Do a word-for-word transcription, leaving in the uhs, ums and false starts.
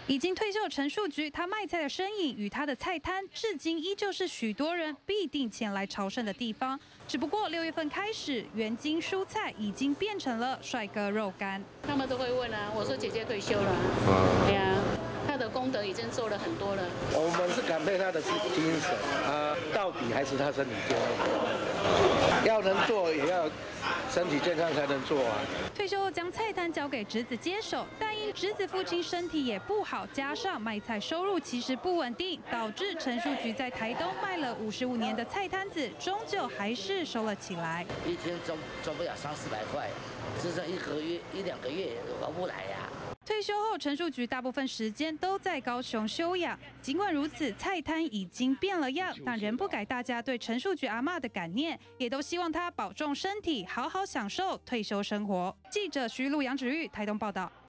已经退休的陈树菊，他卖菜的身影与他的菜摊，至今依旧是许多人必定前来朝圣的地方。只不过六月份开始，原金蔬菜已经变成了帅哥肉干。 他们都会问啊，我说姐姐退休了，对呀、啊，他的功德已经做了很多了。 我们是感佩他的精神啊，到底还是他身体健康，要能做也要身体健康才能做啊。 退休后将菜摊交给侄子接手，但因侄子父亲身体也不好，加上卖菜收入其实不稳定，导致陈树菊在台东卖了五十五年的菜摊子，终究还是收了起来。 一天赚赚不了三四百块，至少一个月一两个月划不来呀、啊。 退休后，陈树菊大部分时间都在高雄休养。尽管如此，菜摊已经变了样，但仍不改大家对陈树菊阿嬷的感念，也都希望她保重身体，好好享受退休生活。记者徐璐、杨芷玉台东报道。